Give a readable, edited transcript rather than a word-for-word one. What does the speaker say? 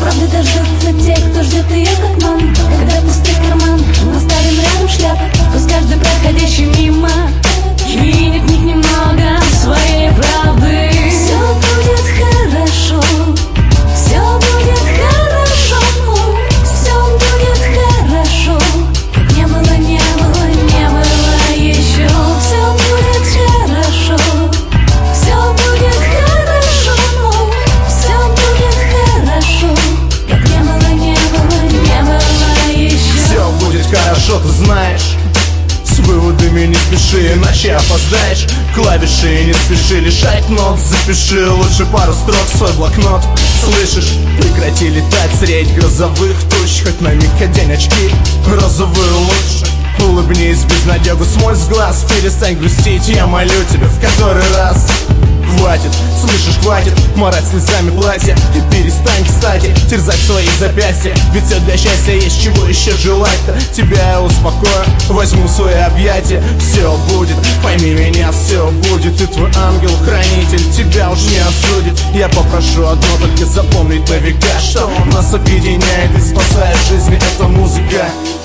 правда дождутся те, кто ждет ее как маму. Когда пустый карман, оставим рядом шляпу. Пусть каждый проходящий мимо кинет в них немного своей правды. Все будет хорошо, все будет хорошо, все будет хорошо. Как не было, не было, не было еще. Все будет хорошо, все будет хорошо, все будет хорошо. Как не было, не было, не было еще. Все будет хорошо, ты знаешь. С выводами не спеши, иначе опоздаешь. Клавиши не спеши лишать нот. Запиши лучше пару строк в свой блокнот. Слышишь? Прекрати летать средь грозовых туч. Хоть на миг одень очки розовые лучше. Улыбнись безнадегу, смой с глаз. Перестань грустить, я молю тебя в который раз. Хватит, слышишь, хватит марать слезами платья. И перестань, кстати, терзать свои запястья. Ведь все для счастья есть, чего еще желать-то. Тебя я успокою, возьму в свои объятия. Все будет, пойми меня, все будет. И твой ангел-хранитель тебя уж не осудит. Я попрошу одно, только запомнить на века, что нас объединяет и спасает жизни эта музыка.